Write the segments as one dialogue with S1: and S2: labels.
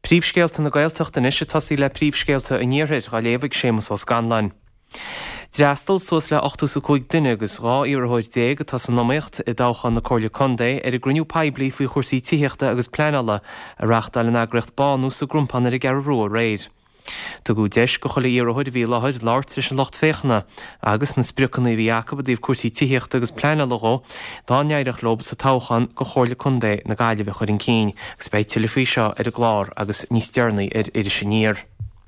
S1: Príomhscéalta na Gaeltachta is tosí le príomhscéalta in níorthid a léomhaigh Séamus ó Scanlainn. Dreastal suas le 8.5 duine agus rá iarthóid déag atá san nóíocht I dáchan na Comhairle Condé ar a gruniú paibli faoi chursaí tíochta agus pleanala a reachtal an agraicht banú sa grumpan ar a gar rua réid. Tá go deis go chola iarthóid bhí láthid láir tris an locht féchana agus na spriocanna bhí Jacob a dtíobh cuasaí tíochta agus pleanala go dá neadach lob sa táchan go Comhairle Condé na Gaillimh chuir an cín agus beidh tilifí seo ar a glár agus níos dearnaí ar idir sin níor.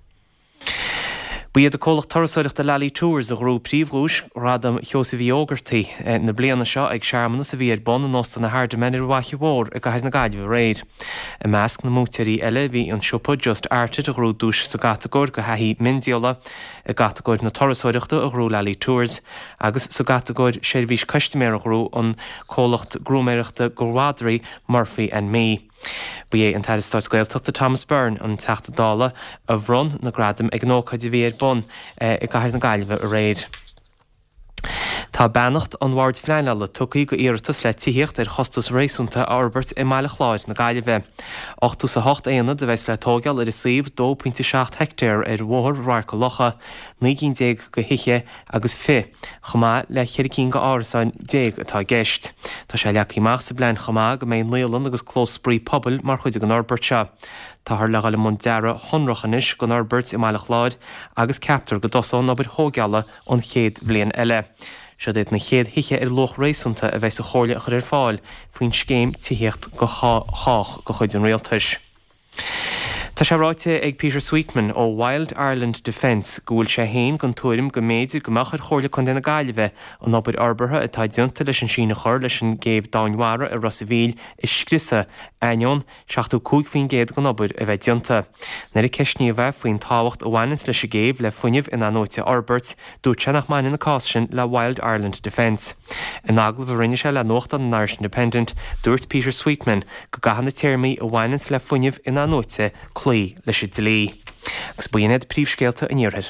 S1: Bíad a cólach tarasaireachta Lally Tours a grú príomhrúis radam Joseph Jógartaí na bliana seo ag seamanna sa bhí ar bon an osta na háirde menir waithí mhór a gaiir na Gaillimh réid. I measc na múteirí eile bhí an siopa just airtid a grú dúis sa gatagóir go haithí mindíola a gatagóir na tarasaireachta a grú Lally Tours agus sa gatagóir seirbhís caistiméir a grú an cólacht grúméireachta Gurwádraí Murphy and Me. Ba é an tairistar Gaeltachta Thomas Byrne an teachta dála a bhrun na gradam ag nócaid a bhí ar bon I gaiir na Gaillimh a réid. Tá beannacht an bhard fleanala tucaí go iarratas le tíocht ar chostas réisúnta Albert I Mbeala Chláid na Gaillimh. 8.8 éana de bheits le tógeal ar a síomh 2.7 hectéir ar mhór ráir go locha, 19 go hiche agus fi, chomá le cheiricín go árasáin 10 atá geist. Tá sé leach íach sa blein chomá go mbeidh Nualan agus clós sprí pobl mar chuide an Albert se. Tá th legal le mún deara honrachanis go Albert I Mbeala Chláid agus captar go dosán obair thógeala an chéad bliain eile. Se déit na chéad hiche ar loch réisúnta a bheits a chóirle a chur ar fáil faoin scéim tíocht go chách go chuid an réaltais. Tá sé ráite ag Peter Sweetman ó Wild Ireland Defence gúil sé héin gon tuairim go méidir go machar Comhairle Condé na Gaillimh an obair arbartha atá dionta leis an sína chur leis an géibh dáinmhara a Rossaville is scrisa aion 75 faoin géad go obair a bheith dionta. Nair a ceisní a bheith faoin táhacht a bhhainnis leis a géibh le funineh in anóite Albert dúirt sé nach mainin na cásin le Wild Ireland Defence. In aglah a rinne sé le nócht an Irish Independent dúirt Peter Sweetman go gahanna téirmí a bhhainnis le funineh in anóite clí leis i dlí. Agus buíonad príomhscéalta in níorthid.